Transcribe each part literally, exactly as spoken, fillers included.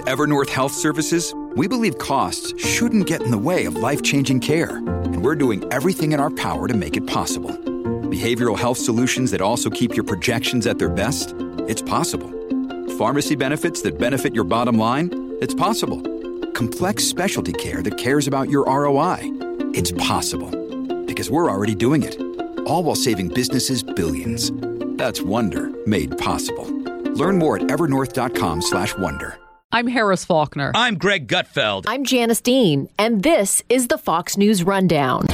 Evernorth Health Services, we believe costs shouldn't get in the way of life-changing care, and we're doing everything in our power to make it possible. Behavioral health solutions that also keep your projections at their best? It's possible. Pharmacy benefits that benefit your bottom line? It's possible. Complex specialty care that cares about your R O I? It's possible. Because we're already doing it. All while saving businesses billions. That's Wonder made possible. Learn more at evernorth.com slash wonder. I'm Harris Faulkner. I'm Greg Gutfeld. I'm Janice Dean, and this is the Fox News Rundown.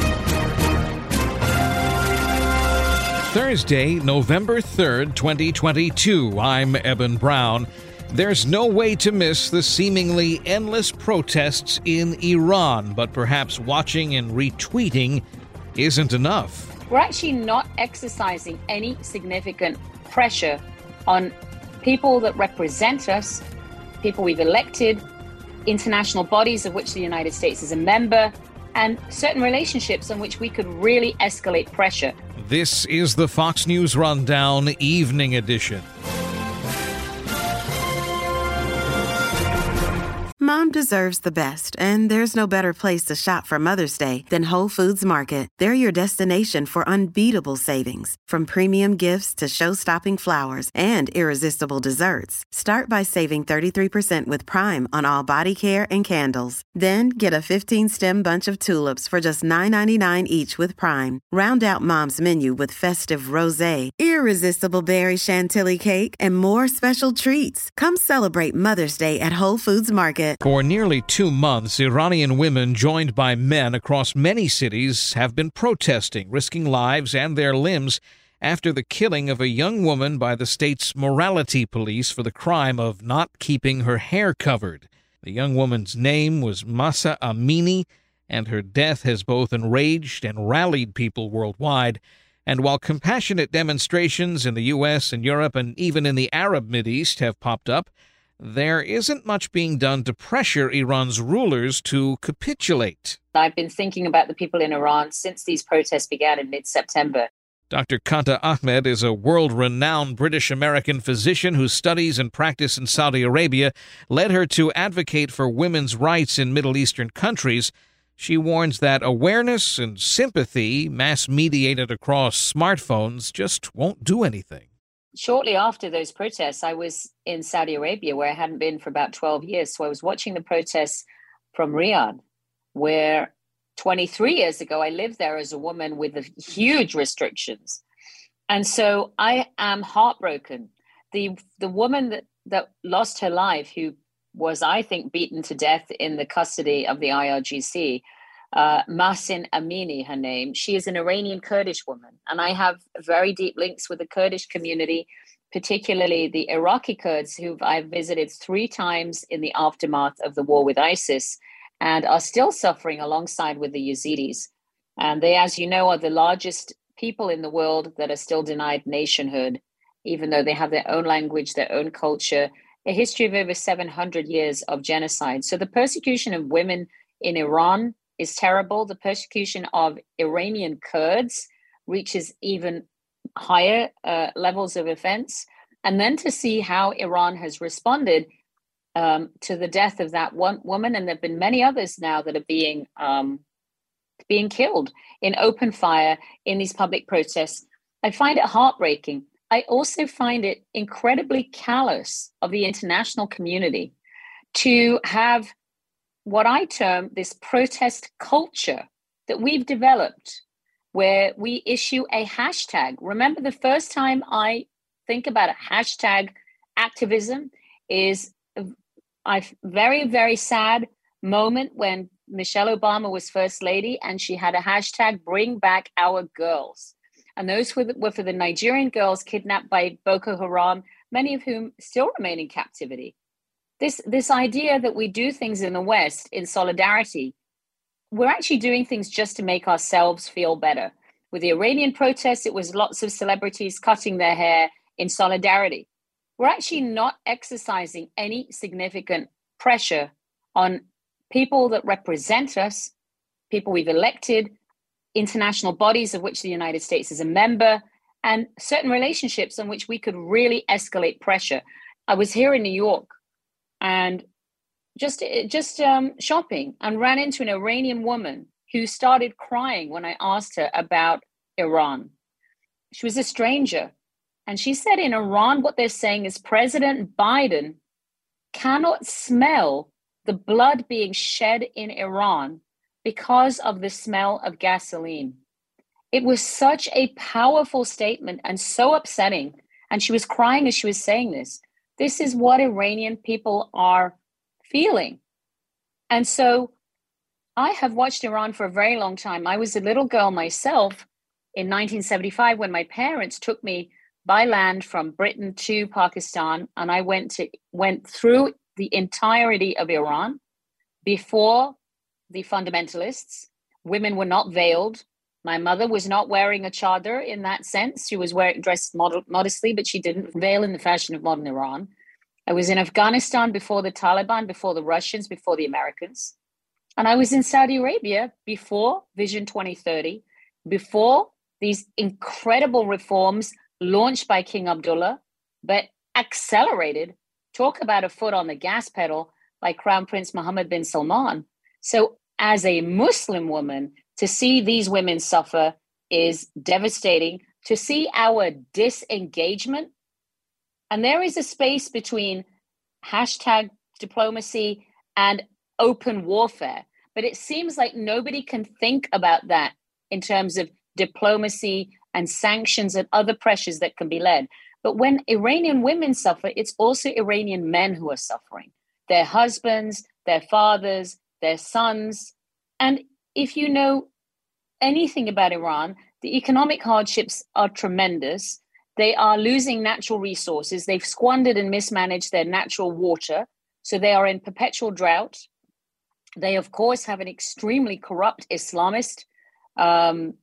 Thursday, November third, twenty twenty-two. I'm Eben Brown. There's no way to miss the seemingly endless protests in Iran, but perhaps watching and retweeting isn't enough. We're actually not exercising any significant pressure on people that represent us, people we've elected, international bodies of which the United States is a member, and certain relationships on which we could really escalate pressure. This is the Fox News Rundown Evening Edition. Mom deserves the best, and there's no better place to shop for Mother's Day than Whole Foods Market. They're your destination for unbeatable savings, from premium gifts to show-stopping flowers and irresistible desserts. Start by saving thirty-three percent with Prime on all body care and candles. Then get a fifteen-stem bunch of tulips for just nine ninety-nine each with Prime. Round out Mom's menu with festive rosé, irresistible berry chantilly cake, and more special treats. Come celebrate Mother's Day at Whole Foods Market. For nearly two months, Iranian women joined by men across many cities have been protesting, risking lives and their limbs after the killing of a young woman by the state's morality police for the crime of not keeping her hair covered. The young woman's name was Mahsa Amini, and her death has both enraged and rallied people worldwide. And while compassionate demonstrations in the U S and Europe and even in the Arab Mideast have popped up, there isn't much being done to pressure Iran's rulers to capitulate. I've been thinking about the people in Iran since these protests began in mid-September. Doctor Kanta Ahmed is a world-renowned British-American physician whose studies and practice in Saudi Arabia led her to advocate for women's rights in Middle Eastern countries. She warns that awareness and sympathy, mass-mediated across smartphones, just won't do anything. Shortly after those protests, I was in Saudi Arabia, where I hadn't been for about twelve years. So I was watching the protests from Riyadh, where twenty-three years ago, I lived there as a woman with huge restrictions. And so I am heartbroken. The the woman that, that lost her life, who was, I think, beaten to death in the custody of the I R G C, Uh, Mahsa Amini, her name. She is an Iranian Kurdish woman. And I have very deep links with the Kurdish community, particularly the Iraqi Kurds, who I've visited three times in the aftermath of the war with ISIS and are still suffering alongside with the Yazidis. And they, as you know, are the largest people in the world that are still denied nationhood, even though they have their own language, their own culture, a history of over seven hundred years of genocide. So the persecution of women in Iran is terrible. The persecution of Iranian Kurds reaches even higher uh, levels of offense. And then to see how Iran has responded um, to the death of that one woman, and there have been many others now that are being um, being killed in open fire in these public protests. I find it heartbreaking. I also find it incredibly callous of the international community to have what I term this protest culture that we've developed, where we issue a hashtag. Remember, the first time I think about a hashtag activism is a very, very sad moment when Michelle Obama was First Lady and she had a hashtag, bring back our girls. And those were, the, were for the Nigerian girls kidnapped by Boko Haram, many of whom still remain in captivity. This, this idea that we do things in the West in solidarity, we're actually doing things just to make ourselves feel better. With the Iranian protests, it was lots of celebrities cutting their hair in solidarity. We're actually not exercising any significant pressure on people that represent us, people we've elected, international bodies of which the United States is a member, and certain relationships on which we could really escalate pressure. I was here in New York, and just just um, shopping and ran into an Iranian woman who started crying when I asked her about Iran. She was a stranger. And she said in Iran, what they're saying is President Biden cannot smell the blood being shed in Iran because of the smell of gasoline. It was such a powerful statement and so upsetting. And she was crying as she was saying this. This is what Iranian people are feeling. And so I have watched Iran for a very long time. I was a little girl myself in nineteen seventy-five when my parents took me by land from Britain to Pakistan, and I went to went through the entirety of Iran. Before the fundamentalists, women were not veiled. My mother was not wearing a chador in that sense. She was wearing dressed mod- modestly, but she didn't veil in the fashion of modern Iran. I was in Afghanistan before the Taliban, before the Russians, before the Americans. And I was in Saudi Arabia before Vision twenty thirty, before these incredible reforms launched by King Abdullah, but accelerated. Talk about a foot on the gas pedal by Crown Prince Mohammed bin Salman. So as a Muslim woman, to see these women suffer is devastating. To see our disengagement, and there is a space between hashtag diplomacy and open warfare, but it seems like nobody can think about that in terms of diplomacy and sanctions and other pressures that can be led. But when Iranian women suffer, it's also Iranian men who are suffering. Their husbands, their fathers, their sons. And if you know anything about Iran, the economic hardships are tremendous. They are losing natural resources. They've squandered and mismanaged their natural water. So they are in perpetual drought. They, of course, have an extremely corrupt Islamist um,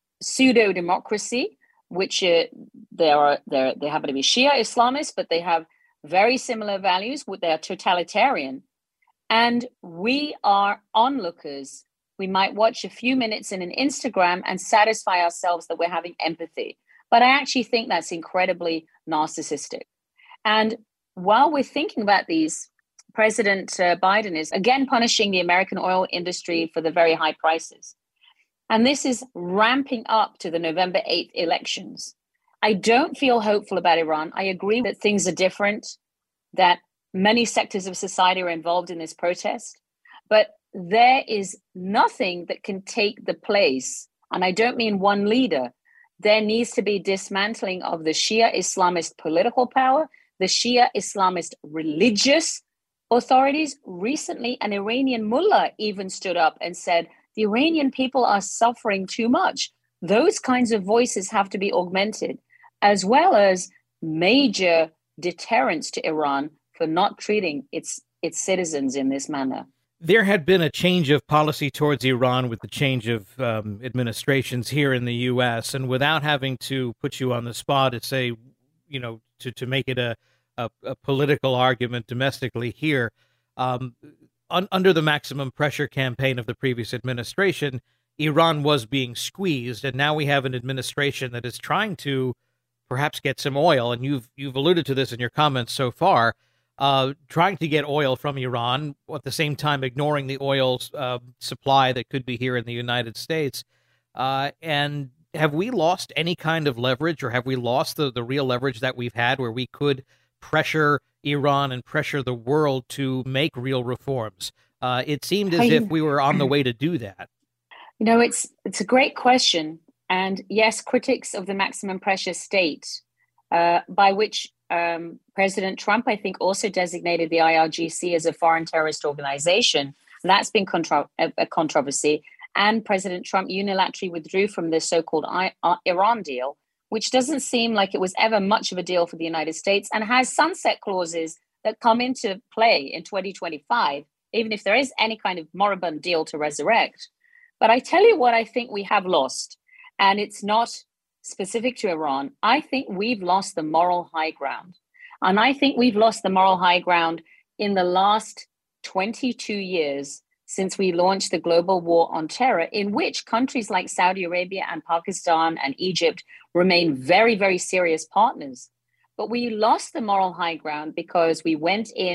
pseudo-democracy, which uh, they are they they happen to be Shia Islamists, but they have very similar values. They are totalitarian, and we are onlookers. We might watch a few minutes in an Instagram and satisfy ourselves that we're having empathy, but I actually think that's incredibly narcissistic. And while we're thinking about these, President uh, Biden is again punishing the American oil industry for the very high prices. And this is ramping up to the November eighth elections. I don't feel hopeful about Iran. I agree that things are different, that many sectors of society are involved in this protest, but there is nothing that can take the place. And I don't mean one leader. There needs to be dismantling of the Shia Islamist political power, the Shia Islamist religious authorities. Recently, an Iranian mullah even stood up and said, the Iranian people are suffering too much. Those kinds of voices have to be augmented, as well as major deterrents to Iran for not treating its its citizens in this manner. There had been a change of policy towards Iran with the change of um, administrations here in the U S, and without having to put you on the spot to say, you know, to, to make it a, a, a political argument domestically here, um, un, under the maximum pressure campaign of the previous administration, Iran was being squeezed, and now we have an administration that is trying to perhaps get some oil, and you've you've alluded to this in your comments so far, uh, trying to get oil from Iran, at the same time ignoring the oil uh, supply that could be here in the United States. Uh, and have we lost any kind of leverage, or have we lost the, the real leverage that we've had where we could pressure Iran and pressure the world to make real reforms? Uh, it seemed as I, if we were on the way to do that. You know, it's it's a great question. And yes, critics of the maximum pressure state, uh, by which um, President Trump, I think, also designated the I R G C as a foreign terrorist organization. That's been contro- a, a controversy. And President Trump unilaterally withdrew from the so-called I- uh, Iran deal, which doesn't seem like it was ever much of a deal for the United States, and has sunset clauses that come into play in twenty twenty-five, even if there is any kind of moribund deal to resurrect. But I tell you what I think we have lost, and it's not specific to Iran. I think we've lost the moral high ground. And I think we've lost the moral high ground in the last twenty-two years since we launched the global war on terror, in which countries like Saudi Arabia and Pakistan and Egypt remain very, very serious partners. But we lost the moral high ground because we went in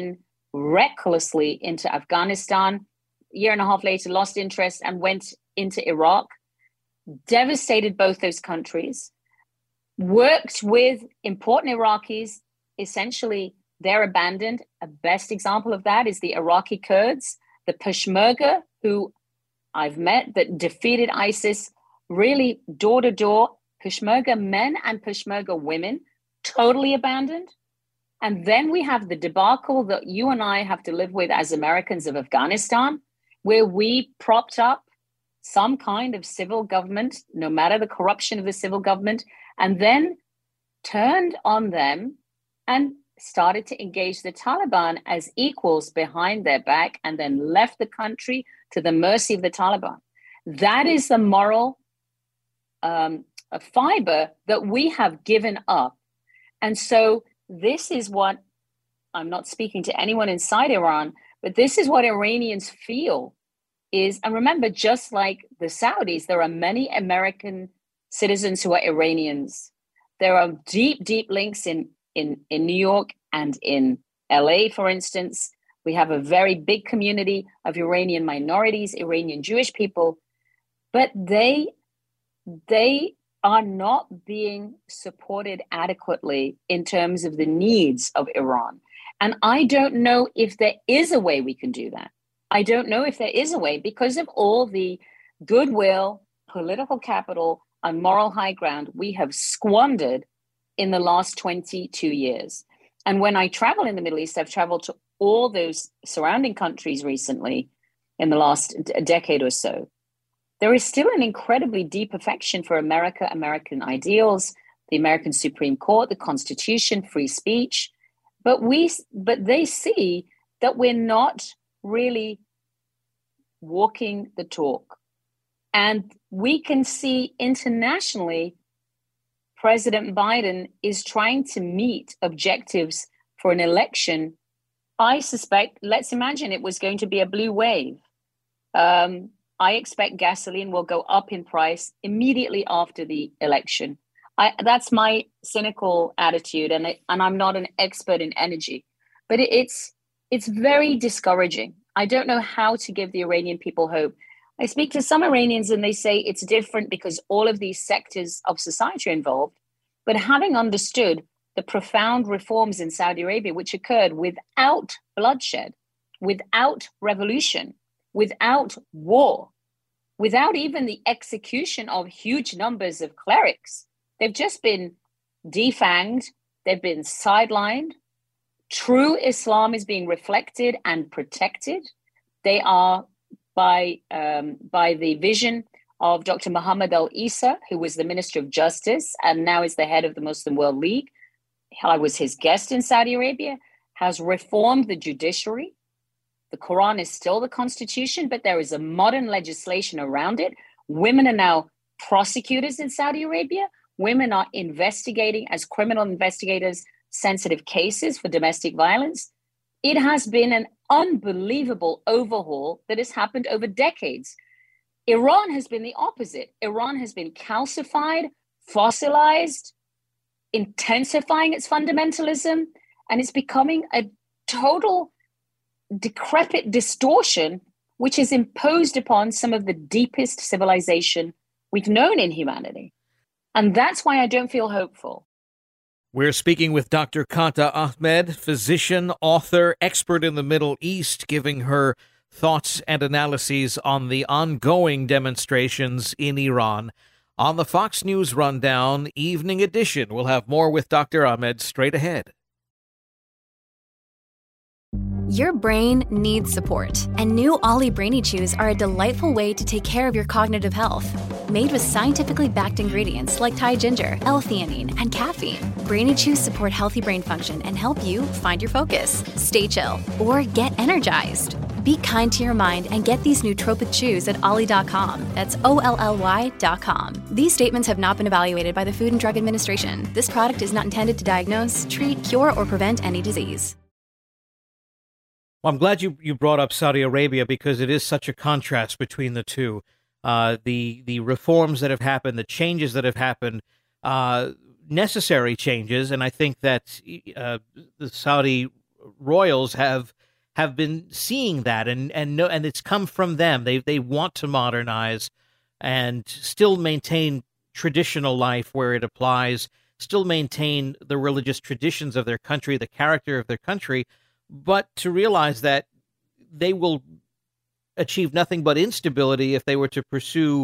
recklessly into Afghanistan. A year and a half later, lost interest and went into Iraq, devastated both those countries, worked with important Iraqis. Essentially, they're abandoned. A best example of that is the Iraqi Kurds, the Peshmerga, who I've met, that defeated ISIS, really door to door. Peshmerga men and Peshmerga women, totally abandoned. And then we have the debacle that you and I have to live with as Americans of Afghanistan, where we propped up some kind of civil government, no matter the corruption of the civil government, and then turned on them and started to engage the Taliban as equals behind their back, and then left the country to the mercy of the Taliban. That is the moral um, fiber that we have given up. And so this is what, I'm not speaking to anyone inside Iran, but this is what Iranians feel is, and remember, just like the Saudis, there are many American citizens who are Iranians. There are deep, deep links in, in, in New York and in L A, for instance. We have a very big community of Iranian minorities, Iranian Jewish people, but they, they are not being supported adequately in terms of the needs of Iran. And I don't know if there is a way we can do that. I don't know if there is a way because of all the goodwill, political capital, and moral high ground we have squandered in the last twenty-two years. And when I travel in the Middle East, I've traveled to all those surrounding countries recently in the last d- decade or so. There is still an incredibly deep affection for America, American ideals, the American Supreme Court, the Constitution, free speech. But we, but they see that we're not really walking the talk. And we can see internationally, President Biden is trying to meet objectives for an election. I suspect, let's imagine it was going to be a blue wave. Um, I expect gasoline will go up in price immediately after the election. I, that's my cynical attitude, and it, and I'm not an expert in energy, but it, it's it's very discouraging. I don't know how to give the Iranian people hope. I speak to some Iranians and they say it's different because all of these sectors of society are involved. But having understood the profound reforms in Saudi Arabia, which occurred without bloodshed, without revolution, without war, without even the execution of huge numbers of clerics, they've just been defanged, they've been sidelined. True Islam is being reflected and protected. They are by, um, by the vision of Doctor Muhammad al-Isa, who was the Minister of Justice and now is the head of the Muslim World League. I was his guest in Saudi Arabia, has reformed the judiciary. The Quran is still the constitution, but there is a modern legislation around it. Women are now prosecutors in Saudi Arabia. Women are investigating as criminal investigators sensitive cases for domestic violence. It has been an unbelievable overhaul that has happened over decades. Iran has been the opposite. Iran has been calcified, fossilized, intensifying its fundamentalism, and it's becoming a total decrepit distortion, which is imposed upon some of the deepest civilization we've known in humanity. And that's why I don't feel hopeful. We're speaking with Doctor Kanta Ahmed, physician, author, expert in the Middle East, giving her thoughts and analyses on the ongoing demonstrations in Iran. On the Fox News Rundown Evening Edition, we'll have more with Doctor Ahmed straight ahead. Your brain needs support, and new Ollie Brainy Chews are a delightful way to take care of your cognitive health. Made with scientifically backed ingredients like Thai ginger, L-theanine, and caffeine, Brainy Chews support healthy brain function and help you find your focus, stay chill, or get energized. Be kind to your mind and get these nootropic chews at ollie dot com. That's O L L Y dot com. These statements have not been evaluated by the Food and Drug Administration. This product is not intended to diagnose, treat, cure, or prevent any disease. Well, I'm glad you, you brought up Saudi Arabia because it is such a contrast between the two. Uh, the the reforms that have happened, the changes that have happened, uh, necessary changes, and I think that uh, the Saudi royals have have been seeing that, and and no, and it's come from them. They they want to modernize and still maintain traditional life where it applies, still maintain the religious traditions of their country, the character of their country, but to realize that they will achieve nothing but instability if they were to pursue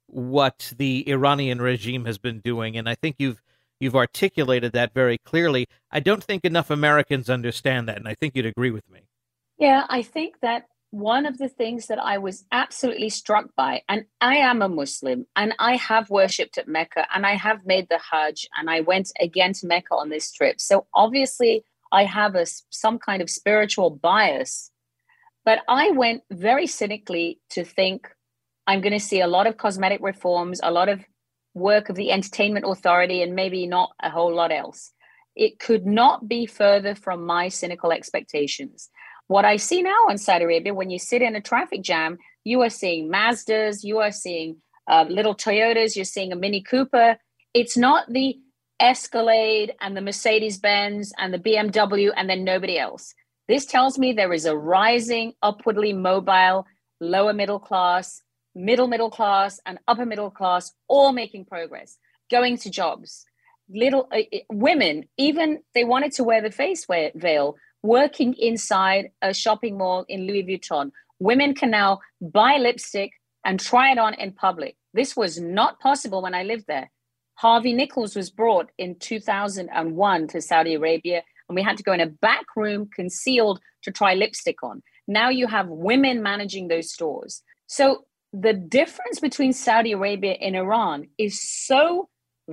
what the Iranian regime has been doing. And I think you've you've articulated that very clearly. I don't think enough Americans understand that, and I think you'd agree with me. Yeah, I think that one of the things that I was absolutely struck by, and I am a Muslim, and I have worshipped at Mecca, and I have made the Hajj, and I went again to Mecca on this trip. So obviously I have a, some kind of spiritual bias, but I went very cynically to think I'm going to see a lot of cosmetic reforms, a lot of work of the Entertainment Authority, and maybe not a whole lot else. It could not be further from my cynical expectations. What I see now in Saudi Arabia, when you sit in a traffic jam, you are seeing Mazdas, you are seeing uh, little Toyotas, you're seeing a Mini Cooper. It's not the Escalade and the Mercedes-Benz and the B M W and then nobody else. This tells me there is a rising, upwardly mobile, lower middle class, middle middle class, and upper middle class, all making progress, going to jobs. Little uh, women, even they wanted to wear the face veil, working inside a shopping mall in Louis Vuitton. Women can now buy lipstick and try it on in public. This was not possible when I lived there. Harvey Nichols was brought in two thousand one to Saudi Arabia, and we had to go in a back room concealed to try lipstick on. Now you have women managing those stores. So the difference between Saudi Arabia and Iran is so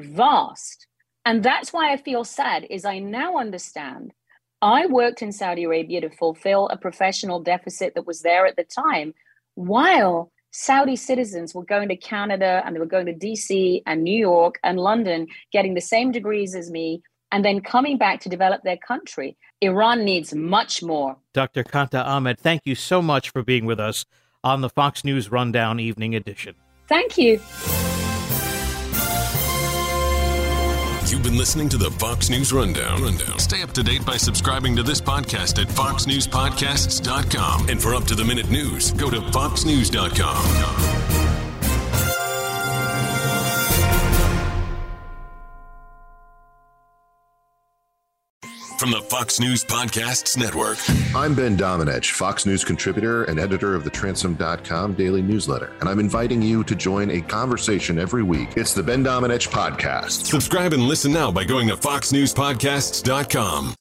vast. And that's why I feel sad, is I now understand. I worked in Saudi Arabia to fulfill a professional deficit that was there at the time, while Saudi citizens were going to Canada and they were going to D C and New York and London, getting the same degrees as me, and then coming back to develop their country. Iran needs much more. Doctor Kanta Ahmed, thank you so much for being with us on the Fox News Rundown Evening Edition. Thank you. You've been listening to the Fox News Rundown. Rundown. Stay up to date by subscribing to this podcast at fox news podcasts dot com. And for up-to-the-minute news, go to fox news dot com. From the Fox News Podcasts Network. I'm Ben Domenech, Fox News contributor and editor of the Transom dot com daily newsletter, and I'm inviting you to join a conversation every week. It's the Ben Domenech Podcast. Subscribe and listen now by going to fox news podcasts dot com.